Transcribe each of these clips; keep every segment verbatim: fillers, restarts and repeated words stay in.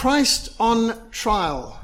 Christ on trial.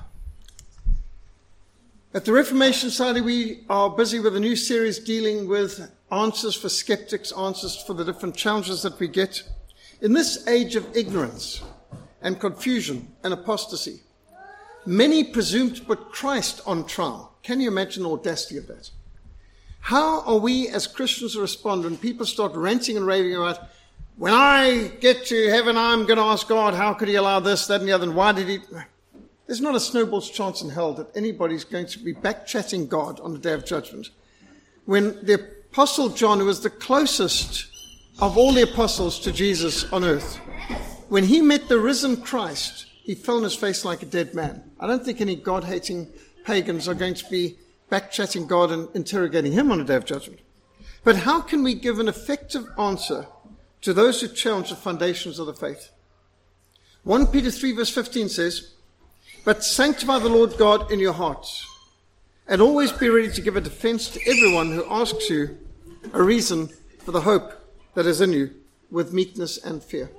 At the Reformation Society, we are busy with a new series dealing with answers for skeptics, answers for the different challenges that we get. In this age of ignorance and confusion and apostasy, many presume to put Christ on trial. Can you imagine the audacity of that? How are we as Christians to respond when people start ranting and raving about, when I get to heaven, I'm going to ask God, how could he allow this, that, and the other, and why did he... There's not a snowball's chance in hell that anybody's going to be back-chatting God on the day of judgment. When the Apostle John, who was the closest of all the apostles to Jesus on earth, when he met the risen Christ, he fell on his face like a dead man. I don't think any God-hating pagans are going to be back-chatting God and interrogating him on the day of judgment. But how can we give an effective answer to those who challenge the foundations of the faith? First Peter three verse fifteen says, "But sanctify the Lord God in your hearts, and always be ready to give a defense to everyone who asks you a reason for the hope that is in you, with meekness and fear."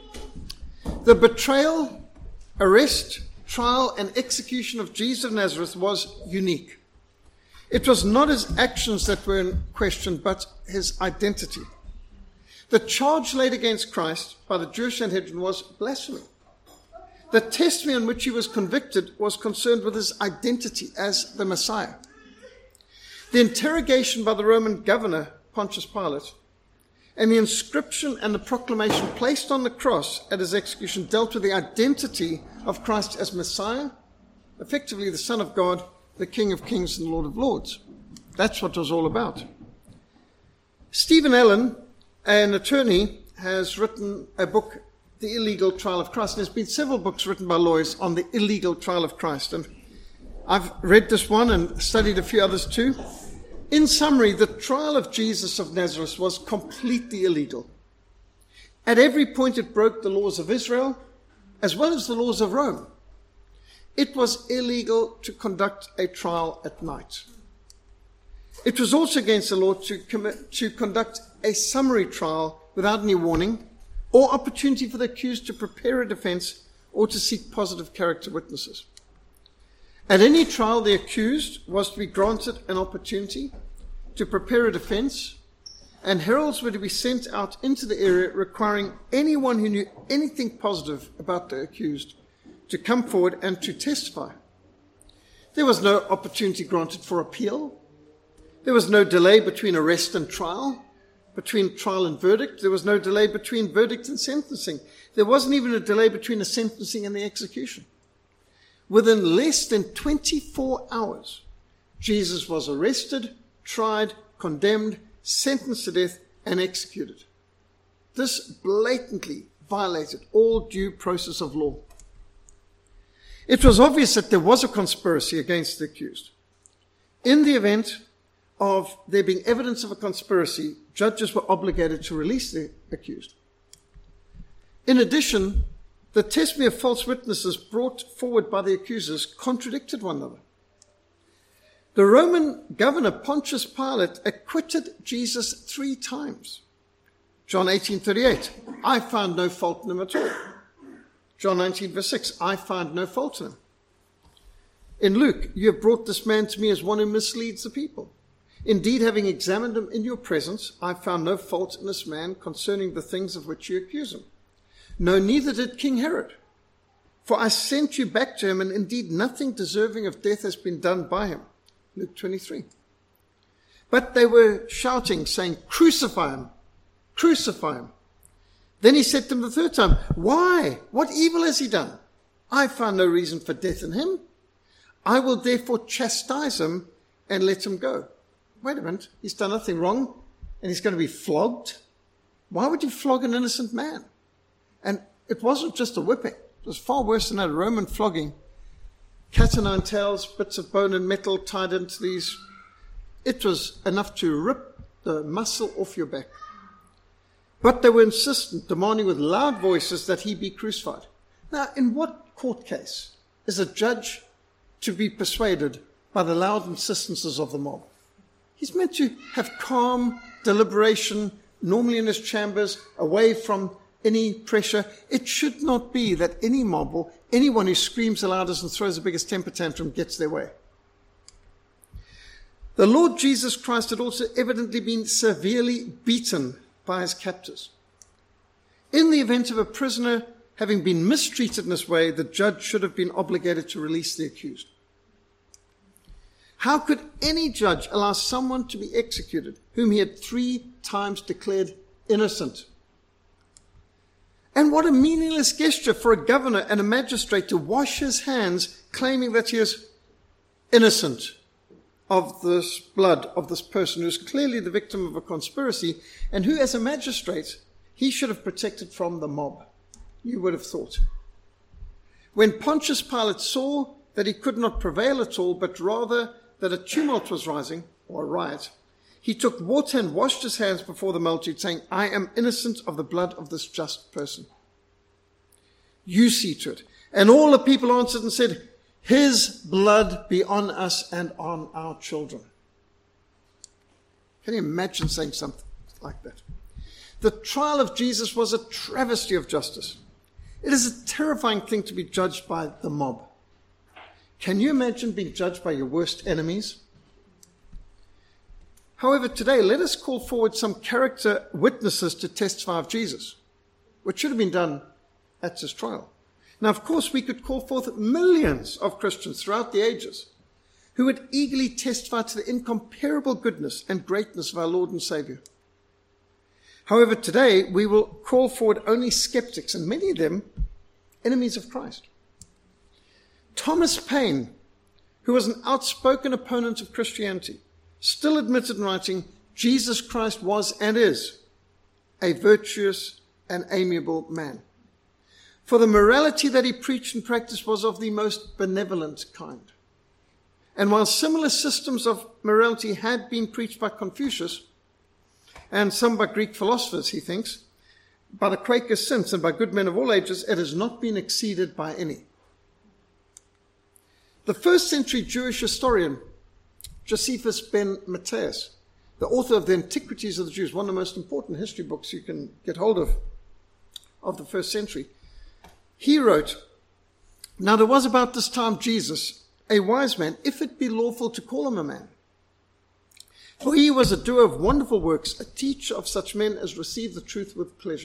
The betrayal, arrest, trial, and execution of Jesus of Nazareth was unique. It was not his actions that were in question, but his identity. The charge laid against Christ by the Jewish Sanhedrin was blasphemy. The testimony on which he was convicted was concerned with his identity as the Messiah. The interrogation by the Roman governor, Pontius Pilate, and the inscription and the proclamation placed on the cross at his execution dealt with the identity of Christ as Messiah, effectively the Son of God, the King of Kings and Lord of Lords. That's what it was all about. Stephen Allen, an attorney, has written a book, The Illegal Trial of Christ. And there's been several books written by lawyers on the illegal trial of Christ. And I've read this one and studied a few others too. In summary, the trial of Jesus of Nazareth was completely illegal. At every point it broke the laws of Israel as well as the laws of Rome. It was illegal to conduct a trial at night. It was also against the law to, commit, to conduct a summary trial without any warning or opportunity for the accused to prepare a defense or to seek positive character witnesses. At any trial, the accused was to be granted an opportunity to prepare a defense, and heralds were to be sent out into the area requiring anyone who knew anything positive about the accused to come forward and to testify. There was no opportunity granted for appeal. There was no delay between arrest and trial, between trial and verdict. There was no delay between verdict and sentencing. There wasn't even a delay between the sentencing and the execution. Within less than twenty-four hours, Jesus was arrested, tried, condemned, sentenced to death, and executed. This blatantly violated all due process of law. It was obvious that there was a conspiracy against the accused. In the event of there being evidence of a conspiracy, judges were obligated to release the accused. In addition, the testimony of false witnesses brought forward by the accusers contradicted one another. The Roman governor Pontius Pilate acquitted Jesus three times. John eighteen thirty-eight, I found no fault in him at all. John nineteen verse six, I find no fault in him. In Luke, you have brought this man to me as one who misleads the people. Indeed, having examined him in your presence, I found no fault in this man concerning the things of which you accuse him. No, neither did King Herod. For I sent you back to him, and indeed nothing deserving of death has been done by him. Luke twenty-three. But they were shouting, saying, crucify him, crucify him. Then he said to them the third time, why? What evil has he done? I found no reason for death in him. I will therefore chastise him and let him go. Wait a minute, he's done nothing wrong and he's going to be flogged? Why would you flog an innocent man? And it wasn't just a whipping. It was far worse than that, a Roman flogging. Cat o' nine tails, bits of bone and metal tied into these. It was enough to rip the muscle off your back. But they were insistent, demanding with loud voices that he be crucified. Now, in what court case is a judge to be persuaded by the loud insistences of the mob? He's meant to have calm deliberation, normally in his chambers, away from any pressure. It should not be that any mob or anyone who screams the loudest and throws the biggest temper tantrum gets their way. The Lord Jesus Christ had also evidently been severely beaten by his captors. In the event of a prisoner having been mistreated in this way, the judge should have been obligated to release the accused. How could any judge allow someone to be executed whom he had three times declared innocent? And what a meaningless gesture for a governor and a magistrate to wash his hands claiming that he is innocent of this blood of this person who is clearly the victim of a conspiracy and who, as a magistrate, he should have protected from the mob, you would have thought. When Pontius Pilate saw that he could not prevail at all, but rather that a tumult was rising, or a riot, he took water and washed his hands before the multitude, saying, I am innocent of the blood of this just person. You see to it. And all the people answered and said, his blood be on us and on our children. Can you imagine saying something like that? The trial of Jesus was a travesty of justice. It is a terrifying thing to be judged by the mob. Can you imagine being judged by your worst enemies? However, today, let us call forward some character witnesses to testify of Jesus, which should have been done at his trial. Now, of course, we could call forth millions of Christians throughout the ages who would eagerly testify to the incomparable goodness and greatness of our Lord and Savior. However, today, we will call forward only skeptics, and many of them enemies of Christ. Thomas Paine, who was an outspoken opponent of Christianity, still admitted in writing, Jesus Christ was and is a virtuous and amiable man. For the morality that he preached and practiced was of the most benevolent kind. And while similar systems of morality had been preached by Confucius, and some by Greek philosophers, he thinks, by the Quakers since, and by good men of all ages, it has not been exceeded by any. The first century Jewish historian, Josephus ben Matthias, the author of the Antiquities of the Jews, one of the most important history books you can get hold of, of the first century, he wrote, now there was about this time Jesus, a wise man, if it be lawful to call him a man. For he was a doer of wonderful works, a teacher of such men as receive the truth with pleasure.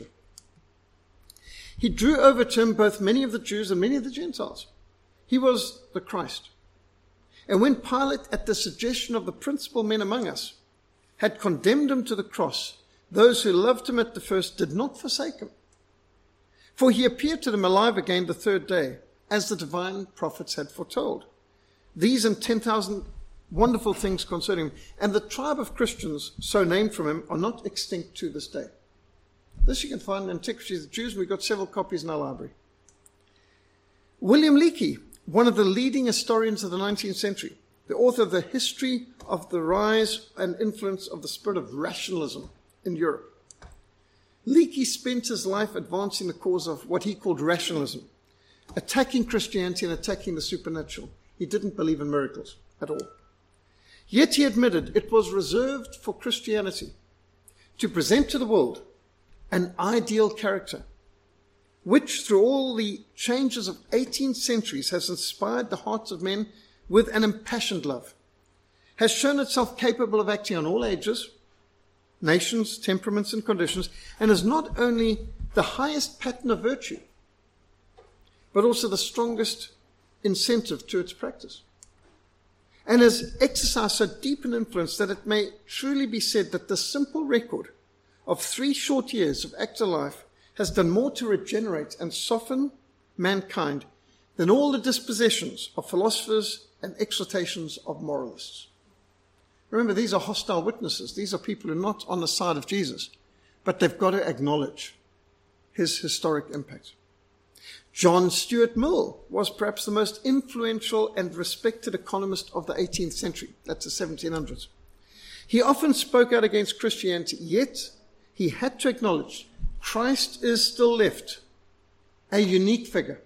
He drew over to him both many of the Jews and many of the Gentiles. He was the Christ. And when Pilate, at the suggestion of the principal men among us, had condemned him to the cross, those who loved him at the first did not forsake him. For he appeared to them alive again the third day, as the divine prophets had foretold. These and ten thousand wonderful things concerning him, and the tribe of Christians, so named from him, are not extinct to this day. This you can find in Antiquities of the Jews, and we've got several copies in our library. William Leakey, one of the leading historians of the nineteenth century, the author of the History of the Rise and Influence of the Spirit of Rationalism in Europe. Leakey spent his life advancing the cause of what he called rationalism, attacking Christianity and attacking the supernatural. He didn't believe in miracles at all. Yet he admitted it was reserved for Christianity to present to the world an ideal character, which through all the changes of eighteen centuries has inspired the hearts of men with an impassioned love, has shown itself capable of acting on all ages, nations, temperaments, and conditions, and is not only the highest pattern of virtue, but also the strongest incentive to its practice, and has exercised so deep an influence that it may truly be said that the simple record of three short years of active life has done more to regenerate and soften mankind than all the dispositions of philosophers and exhortations of moralists. Remember, these are hostile witnesses. These are people who are not on the side of Jesus, but they've got to acknowledge his historic impact. John Stuart Mill was perhaps the most influential and respected economist of the eighteenth century. That's the seventeen hundreds. He often spoke out against Christianity, yet he had to acknowledge Christ is still left a unique figure,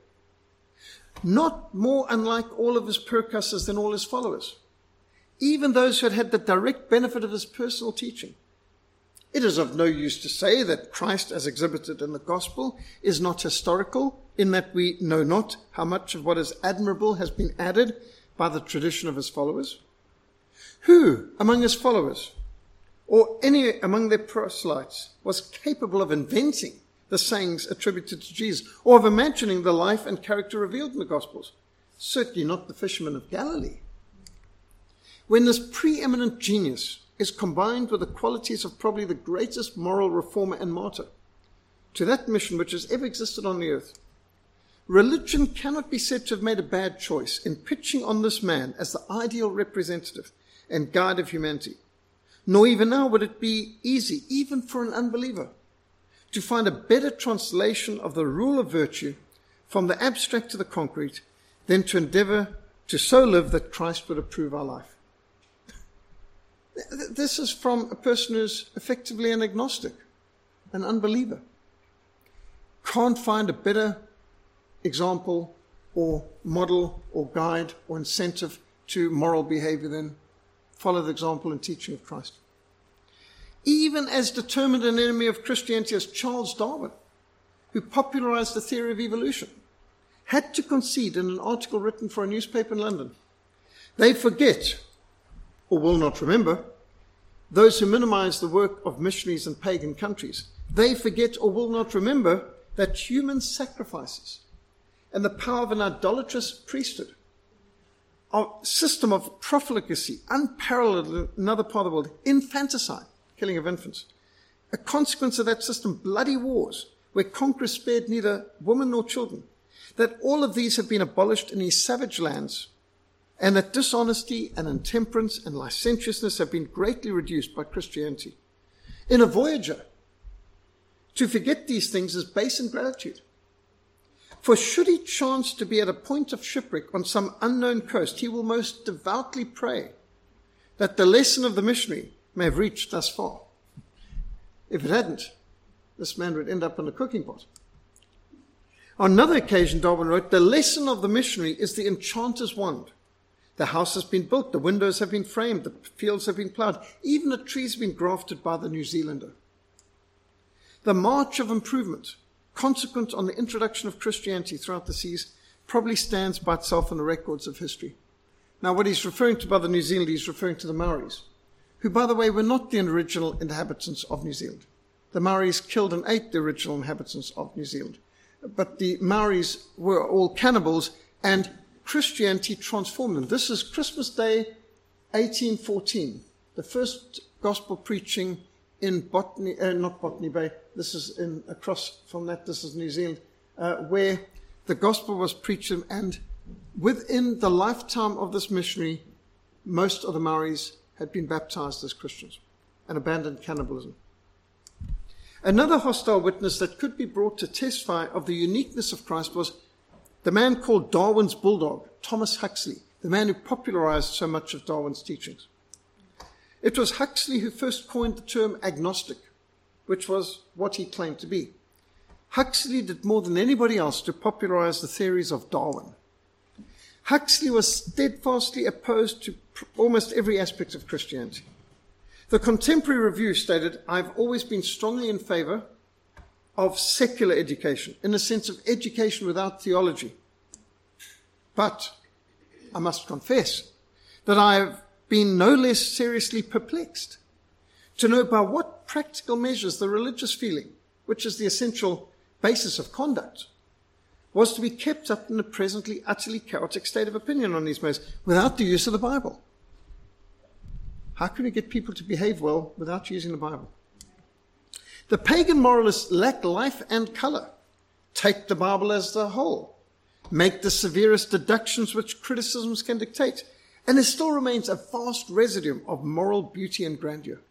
not more unlike all of his percussors than all his followers, even those who had had the direct benefit of his personal teaching. It is of no use to say that Christ, as exhibited in the gospel, is not historical, in that we know not how much of what is admirable has been added by the tradition of his followers. Who among his followers, or any among their proselytes, was capable of inventing the sayings attributed to Jesus, or of imagining the life and character revealed in the Gospels? Certainly not the fishermen of Galilee. When this preeminent genius is combined with the qualities of probably the greatest moral reformer and martyr to that mission which has ever existed on the earth, religion cannot be said to have made a bad choice in pitching on this man as the ideal representative and guide of humanity. Nor even now would it be easy, even for an unbeliever, to find a better translation of the rule of virtue from the abstract to the concrete than to endeavor to so live that Christ would approve our life. This is from a person who's effectively an agnostic, an unbeliever. Can't find a better example or model or guide or incentive to moral behavior than follow the example and teaching of Christ. Even as determined an enemy of Christianity as Charles Darwin, who popularized the theory of evolution, had to concede in an article written for a newspaper in London, they forget, or will not remember, those who minimize the work of missionaries in pagan countries, they forget or will not remember that human sacrifices and the power of an idolatrous priesthood, a system of profligacy unparalleled in another part of the world, infanticide, killing of infants, a consequence of that system, bloody wars, where conquerors spared neither women nor children, that all of these have been abolished in these savage lands, and that dishonesty and intemperance and licentiousness have been greatly reduced by Christianity. In a voyager, to forget these things is base ingratitude. For should he chance to be at a point of shipwreck on some unknown coast, he will most devoutly pray that the lesson of the missionary may have reached thus far. If it hadn't, this man would end up in a cooking pot. On another occasion, Darwin wrote, "The lesson of the missionary is the enchanter's wand. The house has been built, the windows have been framed, the fields have been ploughed, even the trees have been grafted by the New Zealander." The march of improvement, consequent on the introduction of Christianity throughout the seas, probably stands by itself in the records of history. Now, what he's referring to by the New Zealand, he's referring to the Maoris, who, by the way, were not the original inhabitants of New Zealand. The Maoris killed and ate the original inhabitants of New Zealand. But the Maoris were all cannibals, and Christianity transformed them. This is Christmas Day, eighteen fourteen, the first gospel preaching in Botany, uh, not Botany Bay, this is in across from that, this is New Zealand, uh, where the gospel was preached, and within the lifetime of this missionary, most of the Maoris had been baptized as Christians and abandoned cannibalism. Another hostile witness that could be brought to testify of the uniqueness of Christ was the man called Darwin's bulldog, Thomas Huxley, the man who popularized so much of Darwin's teachings. It was Huxley who first coined the term agnostic, which was what he claimed to be. Huxley did more than anybody else to popularize the theories of Darwin. Huxley was steadfastly opposed to pr- almost every aspect of Christianity. The Contemporary Review stated, "I've always been strongly in favor of secular education, in the sense of education without theology. But I must confess that I have been no less seriously perplexed to know by what practical measures the religious feeling, which is the essential basis of conduct, was to be kept up in the presently utterly chaotic state of opinion on these matters without the use of the Bible." How can we get people to behave well without using the Bible? The pagan moralists lack life and color, take the Bible as the whole, make the severest deductions which criticisms can dictate, and there still remains a vast residue of moral beauty and grandeur.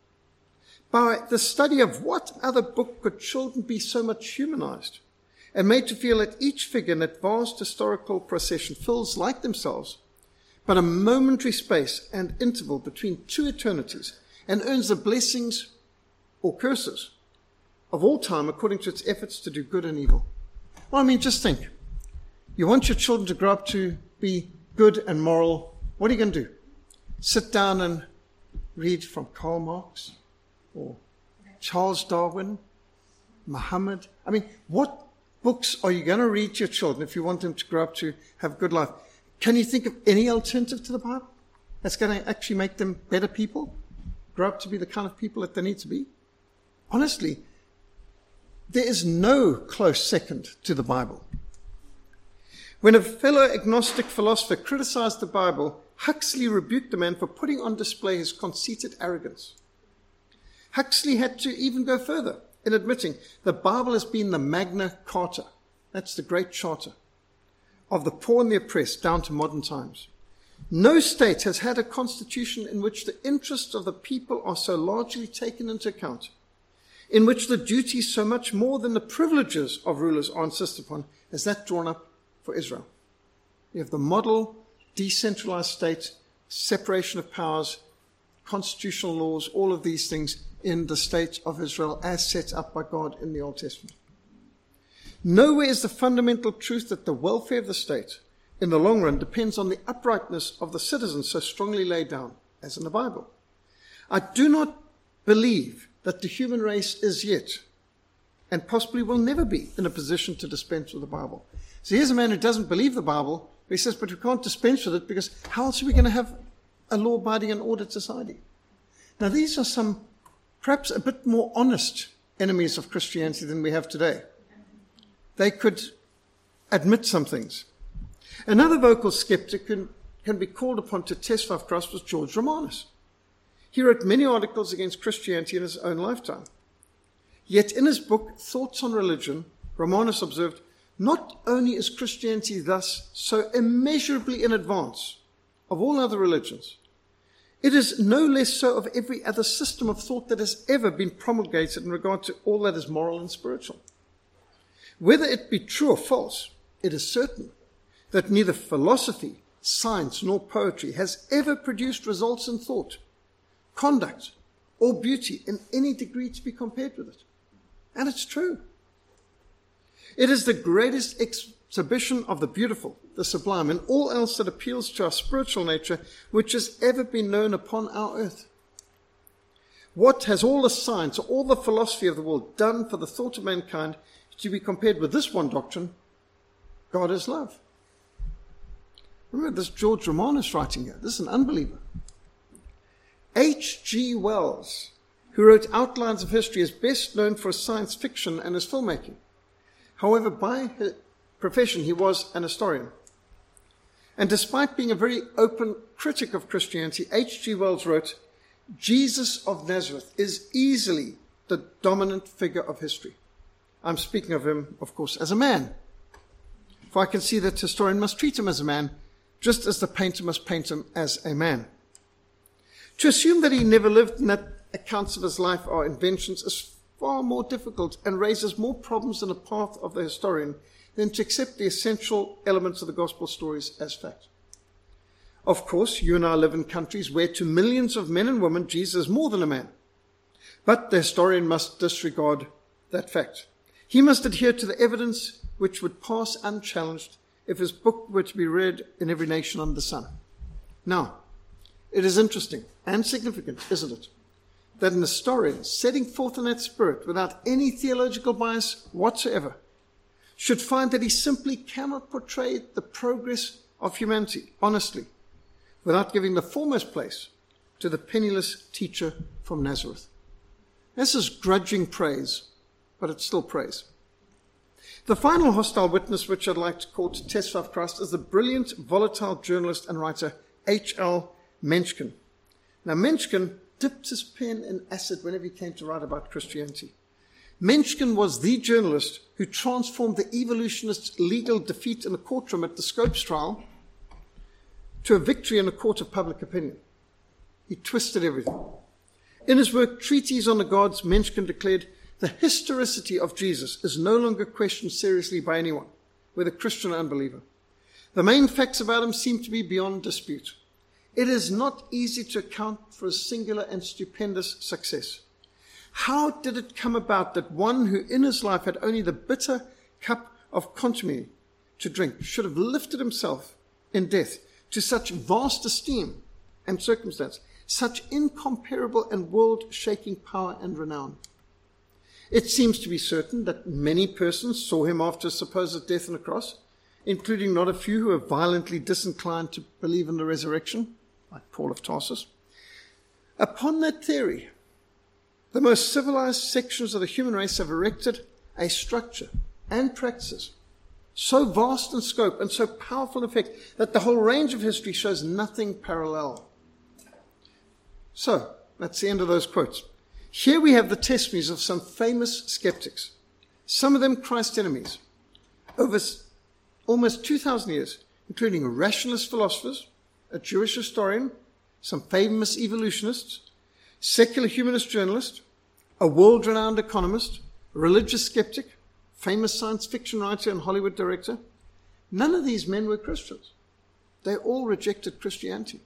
By the study of what other book could children be so much humanized and made to feel that each figure in that vast historical procession fills, like themselves, but a momentary space and interval between two eternities, and earns the blessings or curses of all time according to its efforts to do good and evil. Well, I mean, just think. You want your children to grow up to be good and moral. What are you going to do? Sit down and read from Karl Marx or Charles Darwin, Muhammad. I mean, what books are you going to read to your children if you want them to grow up to have a good life? Can you think of any alternative to the Bible that's going to actually make them better people, grow up to be the kind of people that they need to be? Honestly, there is no close second to the Bible. When a fellow agnostic philosopher criticized the Bible, Huxley rebuked the man for putting on display his conceited arrogance. Huxley had to even go further in admitting the Bible has been the Magna Carta, that's the great charter, of the poor and the oppressed down to modern times. No state has had a constitution in which the interests of the people are so largely taken into account, in which the duties so much more than the privileges of rulers are insisted upon, as that drawn up for Israel. You have the model decentralized state, separation of powers, constitutional laws, all of these things in the state of Israel as set up by God in the Old Testament. Nowhere is the fundamental truth that the welfare of the state in the long run depends on the uprightness of the citizens so strongly laid down as in the Bible. I do not believe that the human race is yet, and possibly will never be, in a position to dispense with the Bible. So here's a man who doesn't believe the Bible, but he says, but we can't dispense with it because how else are we going to have a law-abiding and ordered society? Now these are some, perhaps a bit more honest enemies of Christianity than we have today. They could admit some things. Another vocal skeptic can, can be called upon to testify of Christ was George Romanus. He wrote many articles against Christianity in his own lifetime. Yet in his book, Thoughts on Religion, Romanus observed, not only is Christianity thus so immeasurably in advance of all other religions, it is no less so of every other system of thought that has ever been promulgated in regard to all that is moral and spiritual. Whether it be true or false, it is certain that neither philosophy, science, nor poetry has ever produced results in thought, conduct, or beauty in any degree to be compared with it. And it's true. It is the greatest exhibition of the beautiful, the sublime, and all else that appeals to our spiritual nature which has ever been known upon our earth. What has all the science, all the philosophy of the world done for the thought of mankind to be compared with this one doctrine? God is love. Remember this George Romanus writing here. This is an unbeliever. H G Wells, who wrote Outlines of History, is best known for his science fiction and his filmmaking. However, by his profession, he was an historian. And despite being a very open critic of Christianity, H G Wells wrote, Jesus of Nazareth is easily the dominant figure of history. I'm speaking of him, of course, as a man. For I can see that historian must treat him as a man, just as the painter must paint him as a man. To assume that he never lived and that accounts of his life are inventions is far more difficult and raises more problems in the path of the historian than to accept the essential elements of the gospel stories as fact. Of course, you and I live in countries where to millions of men and women, Jesus is more than a man. But the historian must disregard that fact. He must adhere to the evidence which would pass unchallenged if his book were to be read in every nation under the sun. Now, it is interesting and significant, isn't it, that an historian setting forth in that spirit without any theological bias whatsoever should find that he simply cannot portray the progress of humanity honestly without giving the foremost place to the penniless teacher from Nazareth. This is grudging praise, but it's still praise. The final hostile witness which I'd like to call to testify of Christ is the brilliant, volatile journalist and writer H L Mencken. Now, Mencken dipped his pen in acid whenever he came to write about Christianity. Mencken was the journalist who transformed the evolutionists' legal defeat in a courtroom at the Scopes trial to a victory in a court of public opinion. He twisted everything. In his work, Treatise on the Gods, Mencken declared, the historicity of Jesus is no longer questioned seriously by anyone, whether Christian or unbeliever. The main facts about him seem to be beyond dispute. It is not easy to account for his singular and stupendous success. How did it come about that one who in his life had only the bitter cup of contumely to drink should have lifted himself in death to such vast esteem and circumstance, such incomparable and world-shaking power and renown? It seems to be certain that many persons saw him after his supposed death on the cross, including not a few who were violently disinclined to believe in the resurrection, like Paul of Tarsus. Upon that theory, the most civilized sections of the human race have erected a structure and practices so vast in scope and so powerful in effect that the whole range of history shows nothing parallel. So, that's the end of those quotes. Here we have the testimonies of some famous skeptics, some of them Christ's enemies, over almost two thousand years, including rationalist philosophers, a Jewish historian, some famous evolutionists, secular humanist journalist, a world-renowned economist, a religious skeptic, famous science fiction writer and Hollywood director. None of these men were Christians. They all rejected Christianity.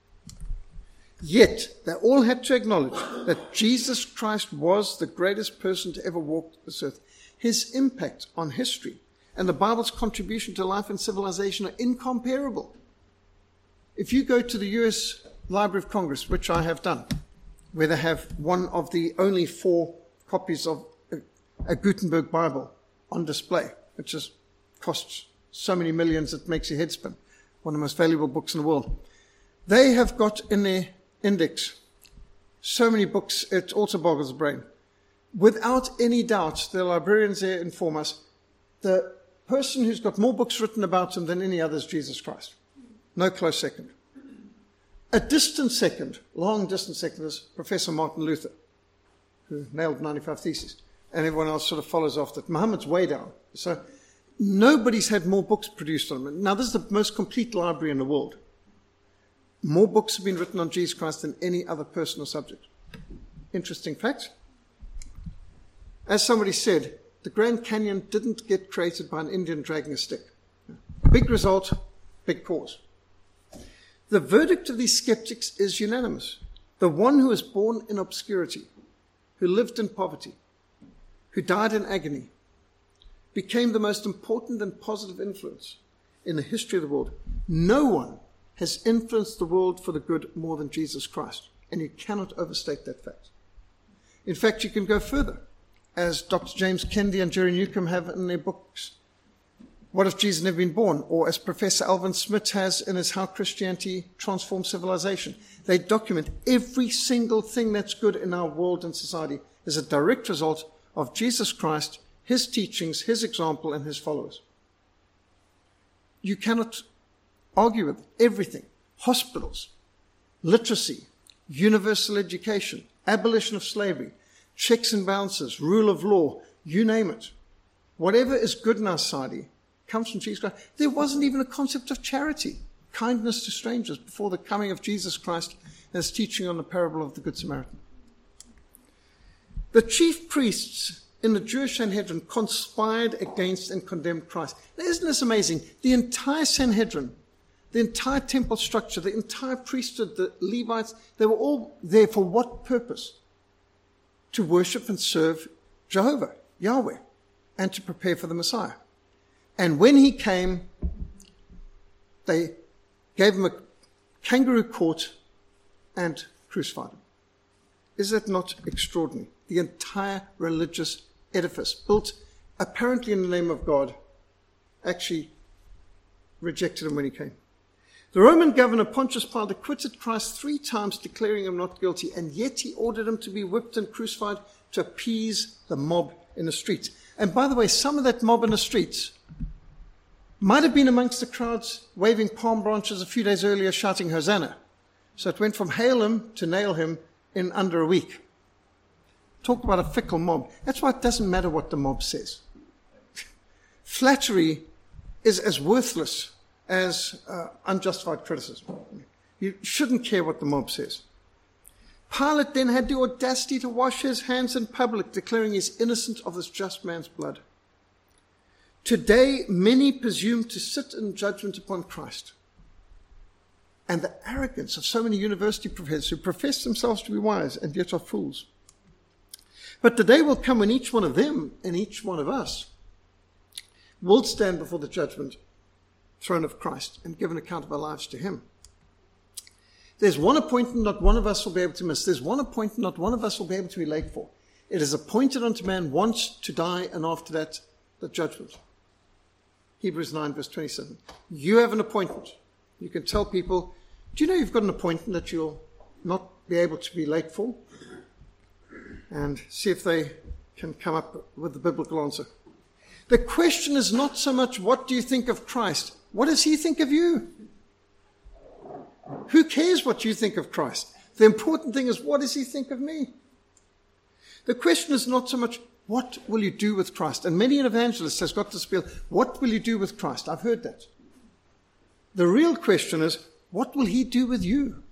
Yet, they all had to acknowledge that Jesus Christ was the greatest person to ever walk this earth. His impact on history and the Bible's contribution to life and civilization are incomparable. If you go to the U S Library of Congress, which I have done, where they have one of the only four copies of a, a Gutenberg Bible on display, which is, costs so many millions it makes your head spin, one of the most valuable books in the world. They have got in their index so many books, it also boggles the brain. Without any doubt, the librarians there inform us, the person who's got more books written about him than any other is Jesus Christ. No close second. A distant second, long distant second, is Professor Martin Luther, who nailed ninety-five Theses. And everyone else sort of follows off that. Muhammad's way down. So nobody's had more books produced on him. Now, this is the most complete library in the world. More books have been written on Jesus Christ than any other person or subject. Interesting fact. As somebody said, the Grand Canyon didn't get created by an Indian dragging a stick. Big result, big cause. The verdict of these skeptics is unanimous. The one who was born in obscurity, who lived in poverty, who died in agony, became the most important and positive influence in the history of the world. No one has influenced the world for the good more than Jesus Christ, and you cannot overstate that fact. In fact, you can go further, as Doctor James Kennedy and Jerry Newcomb have in their books, What If Jesus Never Been Born? Or as Professor Alvin Smith has in his How Christianity Transformed Civilization. They document every single thing that's good in our world and society is a direct result of Jesus Christ, his teachings, his example, and his followers. You cannot argue with everything. Hospitals, literacy, universal education, abolition of slavery, checks and balances, rule of law, you name it. Whatever is good in our society comes from Jesus Christ. There wasn't even a concept of charity, kindness to strangers, before the coming of Jesus Christ and his teaching on the parable of the Good Samaritan. The chief priests in the Jewish Sanhedrin conspired against and condemned Christ. Now, isn't this amazing? The entire Sanhedrin, the entire temple structure, the entire priesthood, the Levites, they were all there for what purpose? To worship and serve Jehovah, Yahweh, and to prepare for the Messiah. And when he came, they gave him a kangaroo court and crucified him. Is that not extraordinary? The entire religious edifice, built apparently in the name of God, actually rejected him when he came. The Roman governor Pontius Pilate acquitted Christ three times, declaring him not guilty, and yet he ordered him to be whipped and crucified to appease the mob in the streets. And by the way, some of that mob in the streets might have been amongst the crowds waving palm branches a few days earlier, shouting Hosanna. So it went from hail him to nail him in under a week. Talk about a fickle mob. That's why it doesn't matter what the mob says. Flattery is as worthless as uh, unjustified criticism. You shouldn't care what the mob says. Pilate then had the audacity to wash his hands in public, declaring he's innocent of this just man's blood. Today, many presume to sit in judgment upon Christ. And the arrogance of so many university professors who profess themselves to be wise and yet are fools. But the day will come when each one of them and each one of us will stand before the judgment throne of Christ and give an account of our lives to him. There's one appointment not one of us will be able to miss. There's one appointment not one of us will be able to be late for. It is appointed unto man once to die, and after that, the judgment. Hebrews nine, verse twenty-seven. You have an appointment. You can tell people, do you know you've got an appointment that you'll not be able to be late for? And see if they can come up with the biblical answer. The question is not so much, what do you think of Christ? What does he think of you? Who cares what you think of Christ? The important thing is, what does he think of me? The question is not so much, what will you do with Christ? And many an evangelist has got this appeal, what will you do with Christ? I've heard that. The real question is, what will he do with you?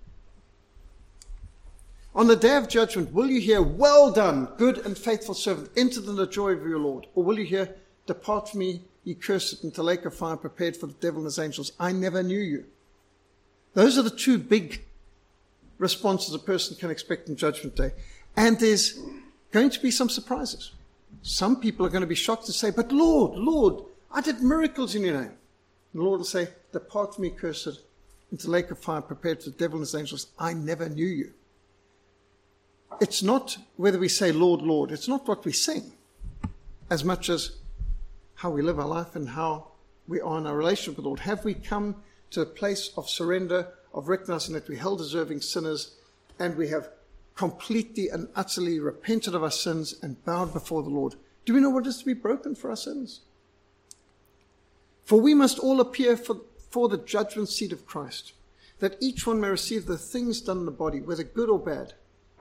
On the day of judgment, will you hear, well done, good and faithful servant, enter the joy of your Lord? Or will you hear, depart from me, ye cursed, into the lake of fire prepared for the devil and his angels. I never knew you. Those are the two big responses a person can expect in Judgment Day. And there's going to be some surprises. Some people are going to be shocked to say, but Lord, Lord, I did miracles in your name. And the Lord will say, depart from me, cursed, into the lake of fire prepared for the devil and his angels. I never knew you. It's not whether we say, Lord, Lord. It's not what we sing, as much as how we live our life and how we are in our relationship with the Lord. Have we come to a place of surrender, of recognizing that we're hell-deserving sinners, and we have completely and utterly repented of our sins and bowed before the Lord? Do we know what it is to be broken for our sins? For we must all appear for, for the judgment seat of Christ, that each one may receive the things done in the body, whether good or bad.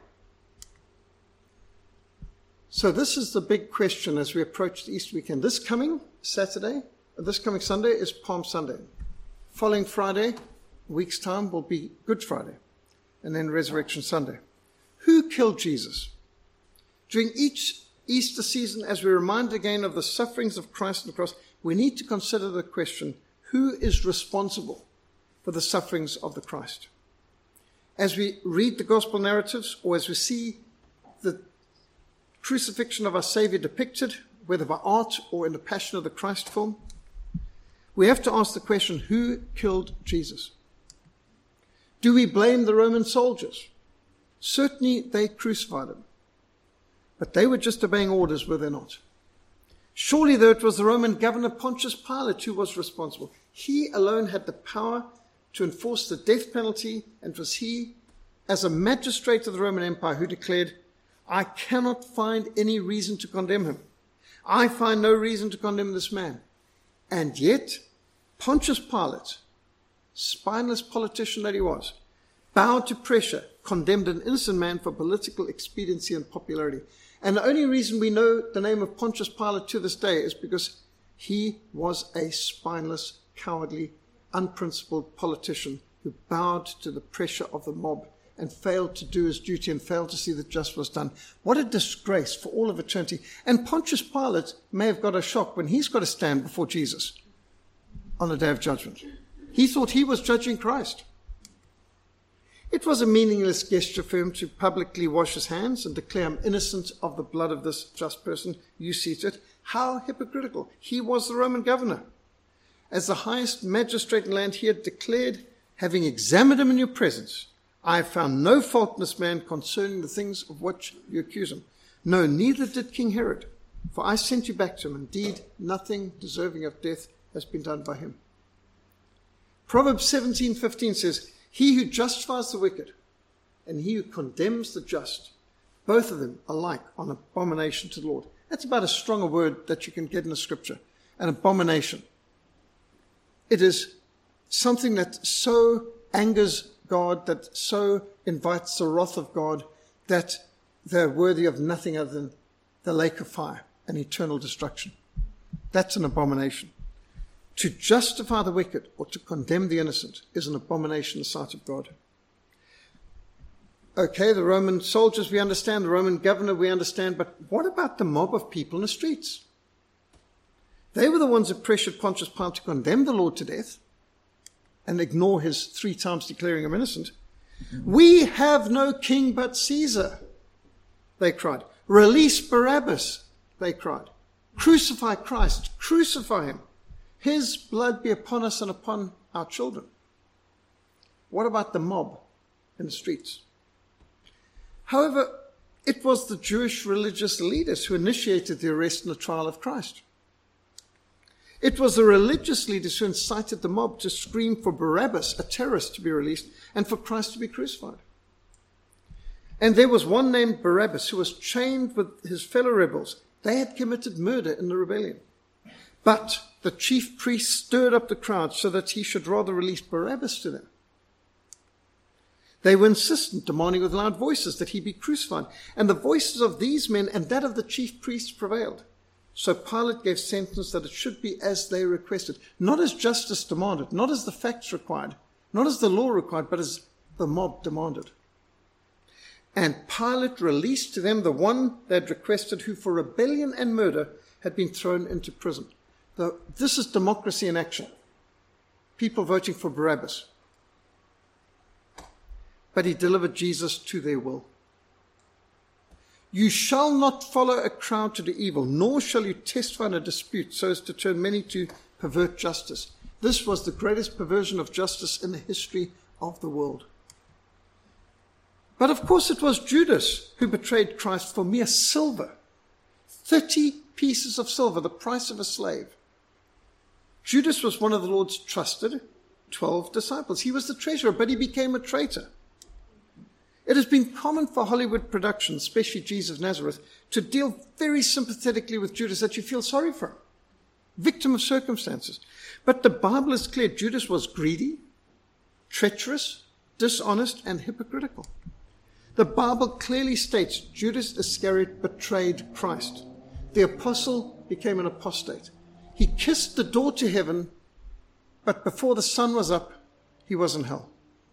So this is the big question as we approach the Easter weekend. This coming Saturday, this coming Sunday is Palm Sunday. Following Friday, a week's time, will be Good Friday, and then Resurrection Sunday. Who killed Jesus? During each Easter season, as we remind again of the sufferings of Christ on the cross, we need to consider the question, who is responsible for the sufferings of the Christ? As we read the gospel narratives, or as we see the crucifixion of our Savior depicted, whether by art or in the Passion of the Christ film, we have to ask the question, who killed Jesus? Do we blame the Roman soldiers? Certainly they crucified him, but they were just obeying orders, were they not? Surely, though, it was the Roman governor Pontius Pilate who was responsible. He alone had the power to enforce the death penalty, and it was he, as a magistrate of the Roman Empire, who declared, I cannot find any reason to condemn him. I find no reason to condemn this man. And yet, Pontius Pilate, spineless politician that he was, bowed to pressure, condemned an innocent man for political expediency and popularity. And the only reason we know the name of Pontius Pilate to this day is because he was a spineless, cowardly, unprincipled politician who bowed to the pressure of the mob and failed to do his duty and failed to see that justice was done. What a disgrace for all of eternity. And Pontius Pilate may have got a shock when he's got to stand before Jesus on the day of judgment. He thought he was judging Christ. It was a meaningless gesture for him to publicly wash his hands and declare, I'm innocent of the blood of this just person. You see it. How hypocritical. He was the Roman governor. As the highest magistrate in the land, he had declared, having examined him in your presence, I have found no fault in this man concerning the things of which you accuse him. No, neither did King Herod, for I sent you back to him. Indeed, nothing deserving of death has been done by him. Proverbs seventeen fifteen says, he who justifies the wicked and he who condemns the just, both of them alike on abomination to the Lord. That's about as strong a word that you can get in the scripture, an abomination. It is something that so angers God, that so invites the wrath of God, that they're worthy of nothing other than the lake of fire and eternal destruction. That's an abomination. To justify the wicked or to condemn the innocent is an abomination in the sight of God. Okay, the Roman soldiers we understand, the Roman governor we understand, but what about the mob of people in the streets? They were the ones who pressured Pontius Pilate to condemn the Lord to death and ignore his three times declaring him innocent. We have no king but Caesar, they cried. Release Barabbas, they cried. Crucify Christ, crucify him. His blood be upon us and upon our children. What about the mob in the streets? However, It was the Jewish religious leaders who initiated the arrest and the trial of Christ. It was the religious leaders who incited the mob to scream for Barabbas, a terrorist, to be released, and for Christ to be crucified. And there was one named Barabbas who was chained with his fellow rebels. They had committed murder in the rebellion. But the chief priests stirred up the crowd so that he should rather release Barabbas to them. They were insistent, demanding with loud voices that he be crucified. And the voices of these men and that of the chief priests prevailed. So Pilate gave sentence that it should be as they requested, not as justice demanded, not as the facts required, not as the law required, but as the mob demanded. And Pilate released to them the one they had requested, who for rebellion and murder had been thrown into prison. So this is democracy in action. People voting for Barabbas. But he delivered Jesus to their will. You shall not follow a crowd to do evil, nor shall you testify in a dispute so as to turn many to pervert justice. This was the greatest perversion of justice in the history of the world. But of course it was Judas who betrayed Christ for mere silver. Thirty pieces of silver, the price of a slave. Judas was one of the Lord's trusted twelve disciples. He was the treasurer, but he became a traitor. It has been common for Hollywood productions, especially Jesus of Nazareth, to deal very sympathetically with Judas, that you feel sorry for him. Victim of circumstances. But the Bible is clear. Judas was greedy, treacherous, dishonest, and hypocritical. The Bible clearly states Judas Iscariot betrayed Christ. The apostle became an apostate. He kissed the door to heaven, but before the sun was up, he was in hell.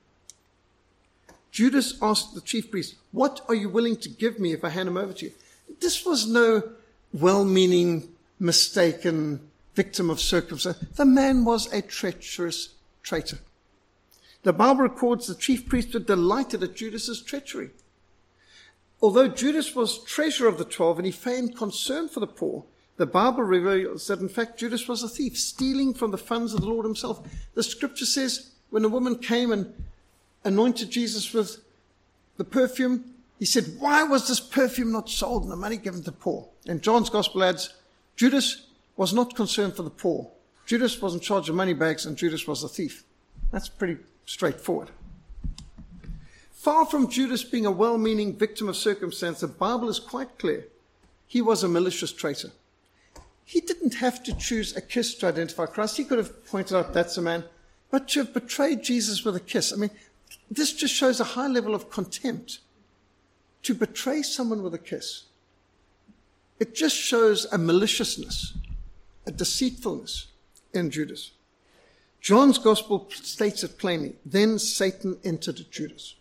Judas asked the chief priest, what are you willing to give me if I hand him over to you? This was no well-meaning, mistaken victim of circumstance. The man was a treacherous traitor. The Bible records the chief priests were delighted at Judas's treachery. Although Judas was treasurer of the twelve and he feigned concern for the poor, the Bible reveals that in fact Judas was a thief, stealing from the funds of the Lord himself. The scripture says when a woman came and anointed Jesus with the perfume, he said, why was this perfume not sold and the money given to the poor? And John's gospel adds, Judas was not concerned for the poor. Judas was in charge of money bags and Judas was a thief. That's pretty straightforward. Far from Judas being a well-meaning victim of circumstance, the Bible is quite clear. He was a malicious traitor. He didn't have to choose a kiss to identify Christ. He could have pointed out, that's a man. But to have betrayed Jesus with a kiss, I mean, this just shows a high level of contempt. To betray someone with a kiss, it just shows a maliciousness, a deceitfulness in Judas. John's gospel states it plainly. Then Satan entered Judas.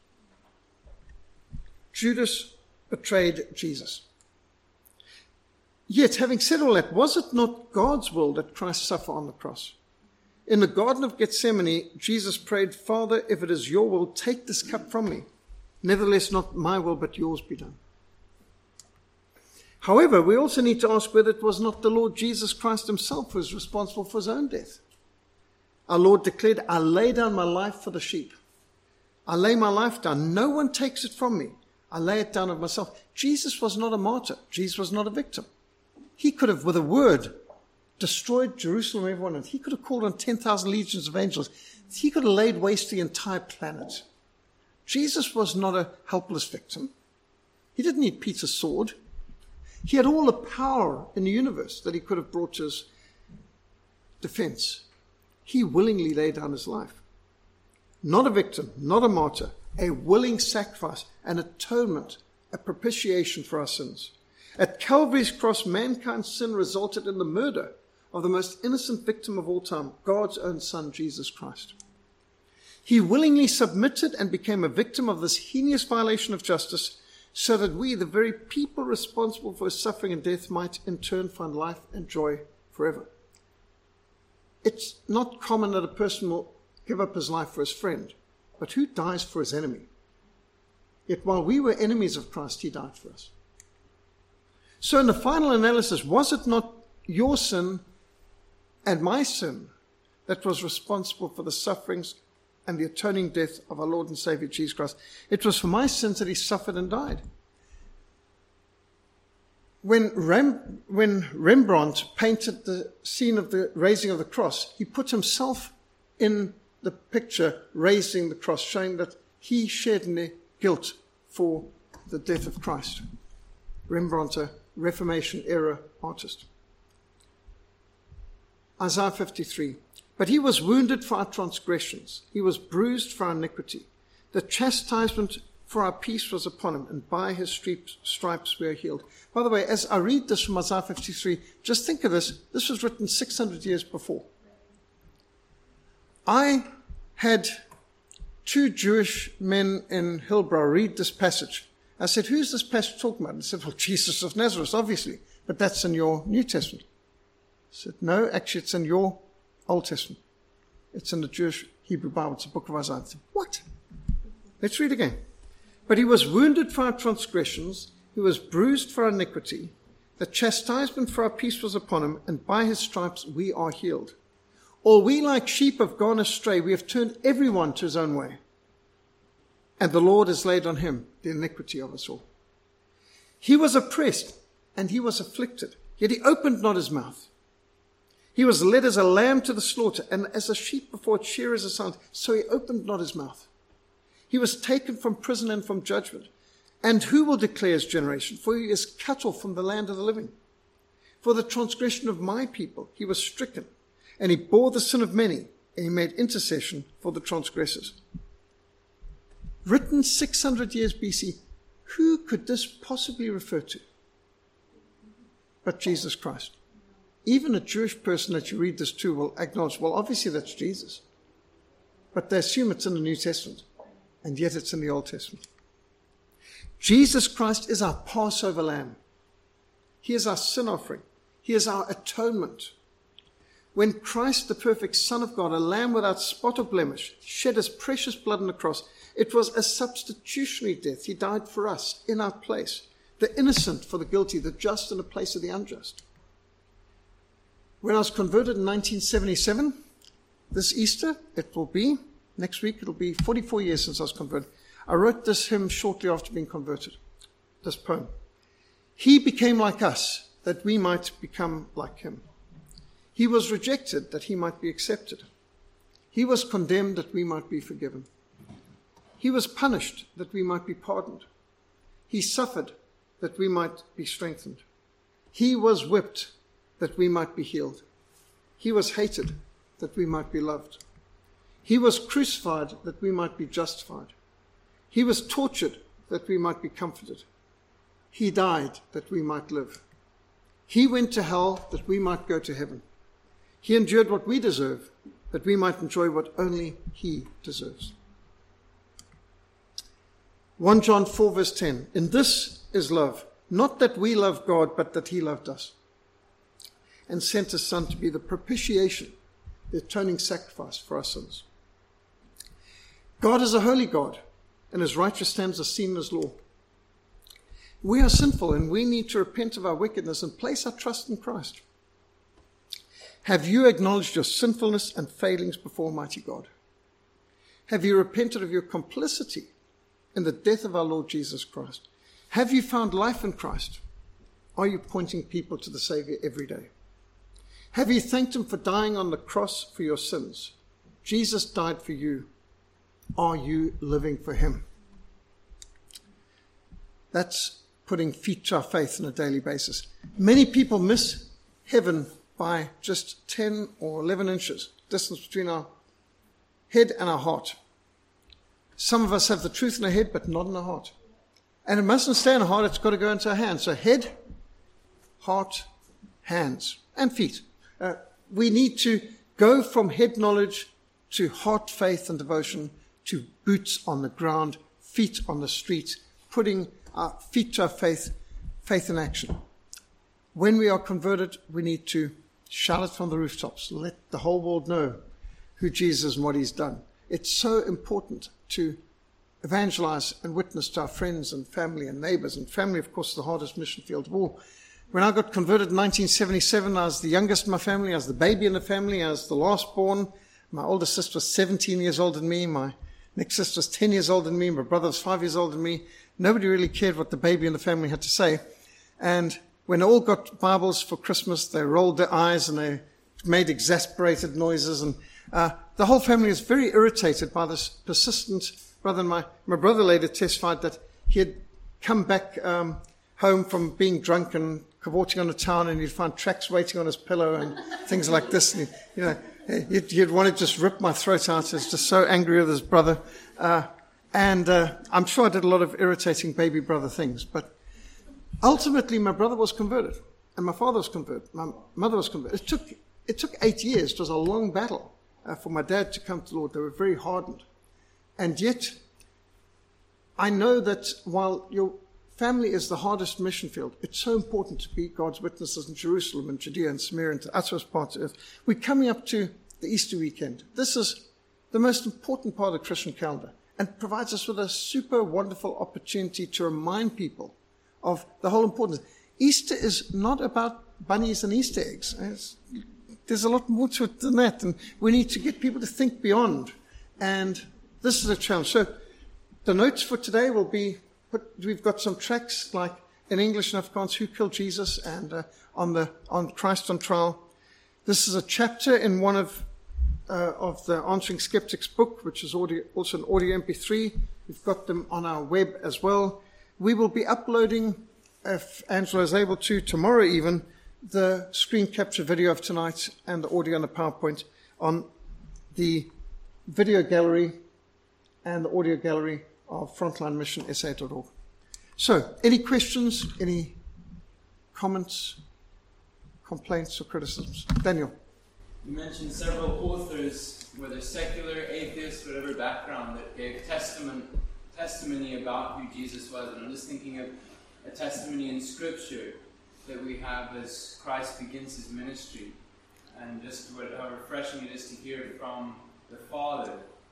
Judas betrayed Jesus. Yet, having said all that, was it not God's will that Christ suffer on the cross? In the Garden of Gethsemane, Jesus prayed, Father, if it is your will, take this cup from me. Nevertheless, not my will, but yours be done. However, we also need to ask whether it was not the Lord Jesus Christ himself who was responsible for his own death. Our Lord declared, I lay down my life for the sheep. I lay my life down. No one takes it from me. I lay it down of myself. Jesus was not a martyr. Jesus was not a victim. He could have, with a word, destroyed Jerusalem, everyone. He could have called on ten thousand legions of angels. He could have laid waste the entire planet. Jesus was not a helpless victim. He didn't need Peter's sword. He had all the power in the universe that he could have brought to his defense. He willingly laid down his life. Not a victim, not a martyr, a willing sacrifice, an atonement, a propitiation for our sins. At Calvary's cross, mankind's sin resulted in the murder of the most innocent victim of all time, God's own Son, Jesus Christ. He willingly submitted and became a victim of this heinous violation of justice so that we, the very people responsible for his suffering and death, might in turn find life and joy forever. It's not common that a person will give up his life for his friend, but who dies for his enemy? Yet while we were enemies of Christ, he died for us. So in the final analysis, was it not your sin and my sin that was responsible for the sufferings and the atoning death of our Lord and Savior Jesus Christ? It was for my sins that he suffered and died. When, Rem, when Rembrandt painted the scene of the raising of the cross, he put himself in the picture raising the cross, showing that he shared in the guilt for the death of Christ. Rembrandt, a Reformation era artist. Isaiah fifty-three. But he was wounded for our transgressions. He was bruised for our iniquity. The chastisement for our peace was upon him, and by his stripes we are healed. By the way, as I read this from Isaiah fifty-three, just think of this. This was written six hundred years before. I had two Jewish men in Hillbrow read this passage. I said, who's this passage talking about? And they said, well, Jesus of Nazareth, obviously. But that's in your New Testament. I said, no, actually it's in your Old Testament. It's in the Jewish Hebrew Bible. It's the book of Isaiah. I said, what? Let's read again. But he was wounded for our transgressions. He was bruised for our iniquity. The chastisement for our peace was upon him, and by his stripes we are healed. All we like sheep have gone astray. We have turned everyone to his own way. And the Lord has laid on him the iniquity of us all. He was oppressed and he was afflicted, yet he opened not his mouth. He was led as a lamb to the slaughter, and as a sheep before its shearers is silent, so he opened not his mouth. He was taken from prison and from judgment. And who will declare his generation? For he is cut off from the land of the living. For the transgression of my people he was stricken, and he bore the sin of many, and he made intercession for the transgressors. Written six hundred years B C, who could this possibly refer to? But Jesus Christ. Even a Jewish person that you read this to will acknowledge, well, obviously that's Jesus. But they assume it's in the New Testament, and yet it's in the Old Testament. Jesus Christ is our Passover lamb. He is our sin offering. He is our atonement. When Christ, the perfect Son of God, a lamb without spot or blemish, shed his precious blood on the cross, it was a substitutionary death. He died for us in our place. The innocent for the guilty, the just in the place of the unjust. When I was converted in nineteen seventy-seven, this Easter, it will be, next week, it'll be forty-four years since I was converted. I wrote this hymn shortly after being converted, this poem. He became like us, that we might become like him. He was rejected, that he might be accepted. He was condemned, that we might be forgiven. He was punished, that we might be pardoned. He suffered, that we might be strengthened. He was whipped, that we might be healed. He was hated, that we might be loved. He was crucified, that we might be justified. He was tortured, that we might be comforted. He died, that we might live. He went to hell, that we might go to heaven. He endured what we deserve, that we might enjoy what only he deserves. First John four verse ten. In this is love, not that we love God, but that he loved us and sent his Son to be the propitiation, the atoning sacrifice for our sins. God is a holy God, and his righteous standards are seen in his law. We are sinful, and we need to repent of our wickedness and place our trust in Christ. Have you acknowledged your sinfulness and failings before Almighty God? Have you repented of your complicity in the death of our Lord Jesus Christ? Have you found life in Christ? Are you pointing people to the Savior every day? Have you thanked him for dying on the cross for your sins? Jesus died for you. Are you living for him? That's putting feet to our faith on a daily basis. Many people miss heaven by just ten or eleven inches, distance between our head and our heart. Some of us have the truth in our head, but not in our heart. And it mustn't stay in our heart, it's got to go into our hands. So head, heart, hands, and feet. Uh, we need to go from head knowledge to heart faith and devotion to boots on the ground, feet on the street, putting our feet to our faith, faith in action. When we are converted, we need to shout it from the rooftops. Let the whole world know who Jesus is and what he's done. It's so important to evangelize and witness to our friends and family and neighbors. And family, of course, is the hardest mission field of all. When I got converted in nineteen seventy-seven, I was the youngest in my family. I was the baby in the family. I was the last born. My older sister was seventeen years older than me. My next sister was ten years older than me. My brother was five years older than me. Nobody really cared what the baby in the family had to say. And when they all got Bibles for Christmas, they rolled their eyes and they made exasperated noises. And uh, the whole family was very irritated by this persistent brother. And my, my brother later testified that he had come back um, home from being drunk and cavorting on the town, and he'd find tracts waiting on his pillow and things like this. And he, you know, he'd, he'd want to just rip my throat out. He was just so angry with his brother. Uh, and uh, I'm sure I did a lot of irritating baby brother things. But ultimately, my brother was converted, and my father was converted. My mother was converted. It took it took eight years. It was a long battle uh, for my dad to come to the Lord. They were very hardened. And yet, I know that while your family is the hardest mission field, it's so important to be God's witnesses in Jerusalem and Judea and Samaria and to uttermost parts of earth. We're coming up to the Easter weekend. This is the most important part of the Christian calendar and provides us with a super wonderful opportunity to remind people of the whole importance. Easter is not about bunnies and Easter eggs. It's, there's a lot more to it than that, and we need to get people to think beyond. And this is a challenge. So the notes for today will be, we've got some tracts like in English and Afrikaans, Who Killed Jesus, and uh, on the on Christ on Trial. This is a chapter in one of uh, of the Answering Skeptics book, which is audio, also an audio M P three. We've got them on our web as well. We will be uploading, if Angela is able to, tomorrow even, the screen capture video of tonight and the audio and the PowerPoint on the video gallery and the audio gallery of frontline mission s a dot org. So, any questions, any comments, complaints or criticisms? Daniel. You mentioned several authors, whether secular, atheist, whatever background, that gave testament, testimony about who Jesus was. And I'm just thinking of a testimony in Scripture that we have as Christ begins his ministry. And just what, how refreshing it is to hear from the Father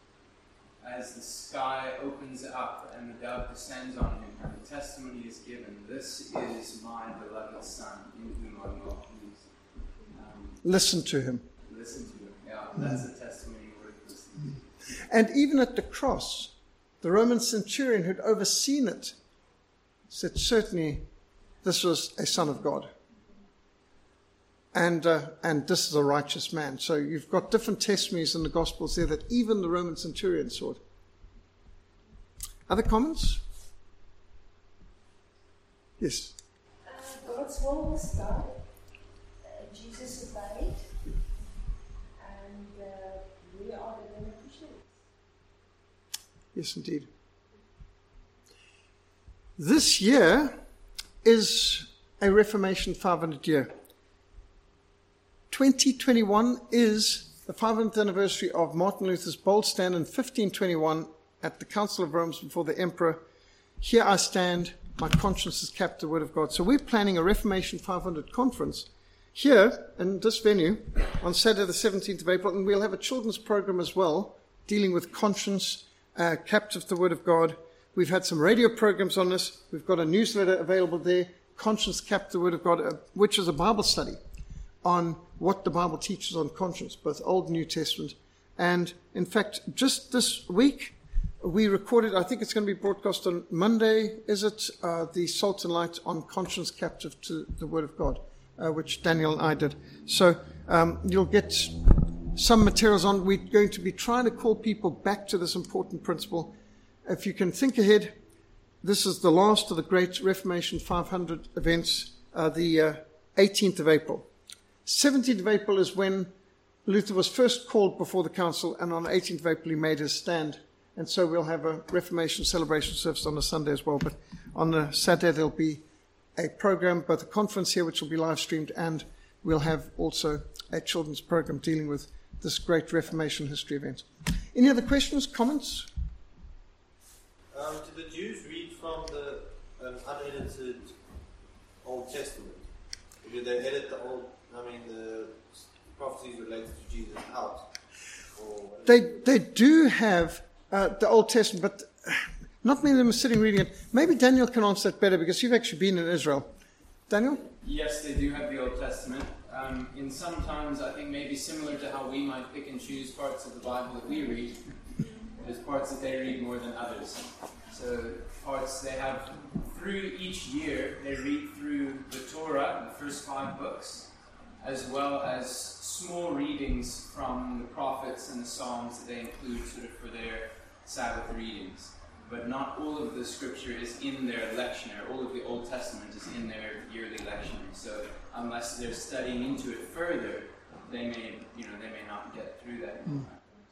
as the sky opens up and the dove descends on him, and the testimony is given, "This is my beloved Son, in whom I'm well pleased." Um, listen to him. Listen to him, yeah. That's mm. a testimony worth listening to. And even at the cross, the Roman centurion who'd overseen it said, certainly this was a Son of God. And uh, and this is a righteous man. So you've got different testimonies in the Gospels there that even the Roman centurion saw it. Other comments? Yes. Uh, God's will was done. Uh, Jesus obeyed. And uh, we are the beneficiaries. Yes, indeed. This year is a Reformation five hundred year. twenty twenty-one is the five hundredth anniversary of Martin Luther's bold stand in fifteen twenty-one at the Council of Rome before the Emperor. Here I stand, my conscience is kept the word of God. So we're planning a Reformation five hundred conference here in this venue on Saturday the seventeenth of April, and we'll have a children's program as well, dealing with conscience, uh, captive to the word of God. We've had some radio programs on this. We've got a newsletter available there, Conscience, Captive to the Word of God, uh, which is a Bible study on what the Bible teaches on conscience, both Old and New Testament. And in fact, just this week, we recorded, I think it's going to be broadcast on Monday, is it, uh, the Salt and Light on Conscience Captive to the Word of God, uh, which Daniel and I did. So um, you'll get some materials on. We're going to be trying to call people back to this important principle. If you can think ahead, this is the last of the great Reformation five hundred events, uh, the uh, eighteenth of April. seventeenth of April is when Luther was first called before the council, and on the eighteenth of April he made his stand. And so we'll have a Reformation celebration service on the Sunday as well. But on the Saturday there'll be a program, both a conference here which will be live streamed, and we'll have also a children's program dealing with this great Reformation history event. Any other questions, comments? Um, do the Jews read from the um, unedited Old Testament? Or do they edit the Old, I mean, the prophecies related to Jesus out? Or they they do have uh, the Old Testament, but not many of them are sitting reading it. Maybe Daniel can answer that better because you've actually been in Israel. Daniel? Yes, they do have the Old Testament. Um, in some times, I think maybe similar to how we might pick and choose parts of the Bible that we read, there's parts that they read more than others. So parts they have through each year, they read through the Torah, the first five books, as well as small readings from the prophets and the Psalms that they include sort of for their Sabbath readings. But not all of the scripture is in their lectionary. All of the Old Testament is in their yearly lectionary. So unless they're studying into it further, they may, you know, they may not get through that. Mm.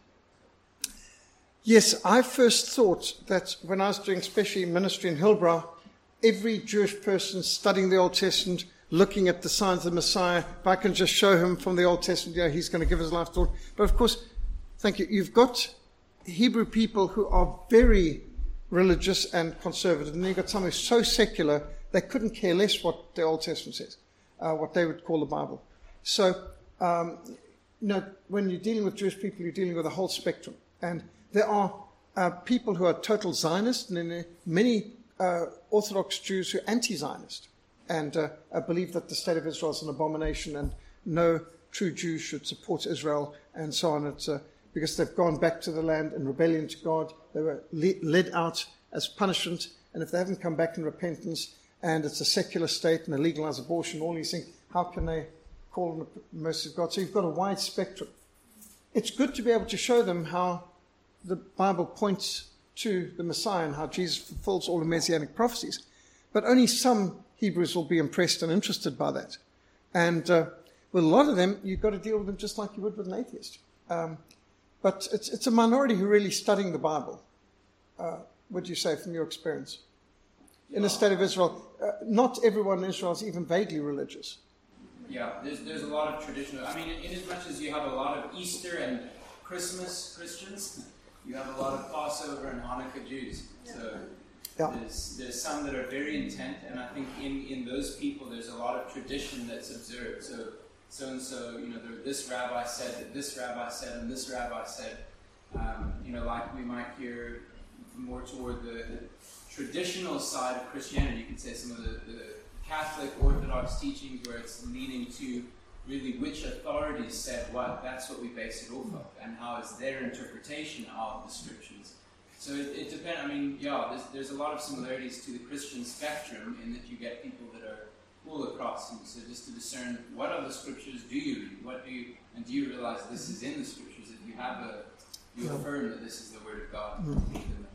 Yes, I first thought that when I was doing especially ministry in Hillbrow, every Jewish person studying the Old Testament, looking at the signs of the Messiah, if I can just show him from the Old Testament, yeah, he's going to give his life to it. But of course, thank you, you've got Hebrew people who are very religious and conservative, and then you've got some who are so secular, they couldn't care less what the Old Testament says, uh, what they would call the Bible. So, um, you know, when you're dealing with Jewish people, you're dealing with a whole spectrum. And there are uh, people who are total Zionists, and then there are many uh, Orthodox Jews who are anti-Zionist and uh, uh, believe that the state of Israel is an abomination and no true Jew should support Israel and so on. It's, uh, because they've gone back to the land in rebellion to God. They were le- led out as punishment, and if they haven't come back in repentance, and it's a secular state and they legalize abortion, all these things, how can they call on the mercy of God? So you've got a wide spectrum. It's good to be able to show them how the Bible points to the Messiah and how Jesus fulfills all the Messianic prophecies. But only some Hebrews will be impressed and interested by that. And uh, with a lot of them, you've got to deal with them just like you would with an atheist. Um, but it's, it's a minority who are really studying the Bible. Uh, what do you say from your experience? In the state of Israel, uh, not everyone in Israel is even vaguely religious. Yeah, there's, there's a lot of traditional... I mean, in as much as you have a lot of Easter and Christmas Christians, you have a lot of Passover and Hanukkah Jews. So yeah. there's, there's some that are very intent, and I think in, in those people there's a lot of tradition that's observed. So so-and-so, you know, this rabbi said that this rabbi said and this rabbi said. Um, you know, like we might hear more toward the, the traditional side of Christianity, you could say some of the, the Catholic Orthodox teachings where it's leading to really which authorities said what. That's what we base it off of, and how is their interpretation of the scriptures. So it, it depends. I mean, yeah, there's, there's a lot of similarities to the Christian spectrum in that you get people that are all across. And so just to discern what other scriptures do you read, what do you, and do you realize this is in the scriptures? If you have a, you affirm that this is the word of God. Mm-hmm.